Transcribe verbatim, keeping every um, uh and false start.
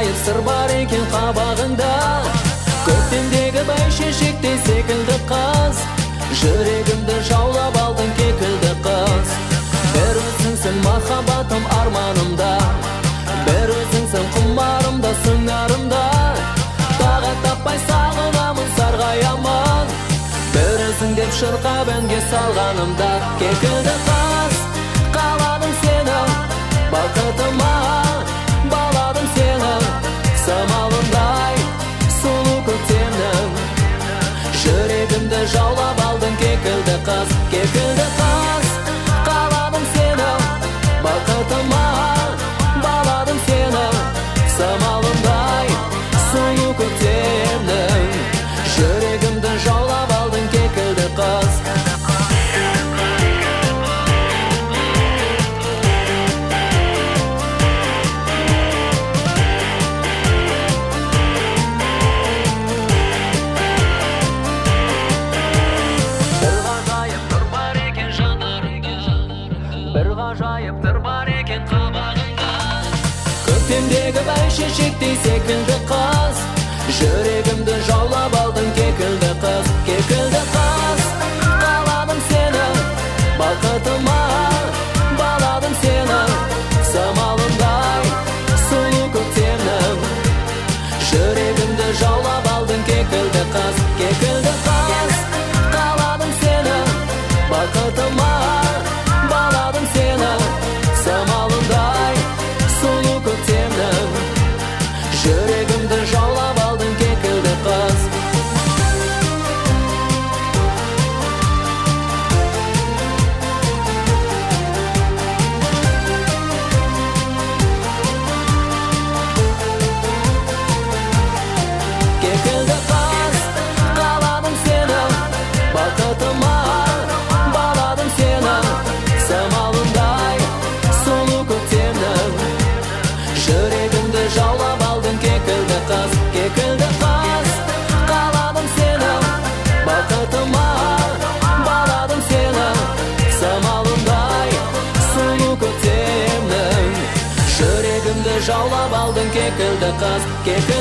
ғажайып сыр бар екен қабағында. Көктемдегі бәйшешектей секілді қыз, жүрегімді жаулап алдың кекілді қыз. Бір өзіңсің махаббатым арманымда, бір өзіңсің құмарымда сыңарымда. Тағат таппай сағынамын сарғаямын, бір өзің деп шырқап әнге салғанымда. Кекілді қыз, қаладым сені бақытыма, баладым сені самалындай сұлу көктемнің. Жүрегімді жаулап алдың кекілді қыз, кекілді қыз, қаладым сені бақытыма, баладым сені самалындай сұлу көктемнің. Жүрегімді жаулап алдың кекілді қыз. Бір ғажайып тұр бар екен қабағында. Көктемдегі бәйшешектей секілді қыз, жүрегімді жаулап алдың кекілді қыз, кекілді қыз, қаладым сені бақытыма, баладым сені самалындай сұлу көктемнің. Жүрегімді жаулап алдың кекілді қыз, кекілді қыз, қаладым сені бақытыма, баладым сені самалындай сұлу көктемнің. Жүрегімді жаулап алдың кекілді қыз. Кекілді қыз, қаладым сені бақытыма, баладым сені самалындай сұлу көктемнің. Жүрегімді жаулап алдың кекілді қыз, кекілді қыз, қаладым сені бақытыма, баладым сені самалындай сұлу көктемнің. Жүрегімді жаулап алдың кекілді қыз, кекілді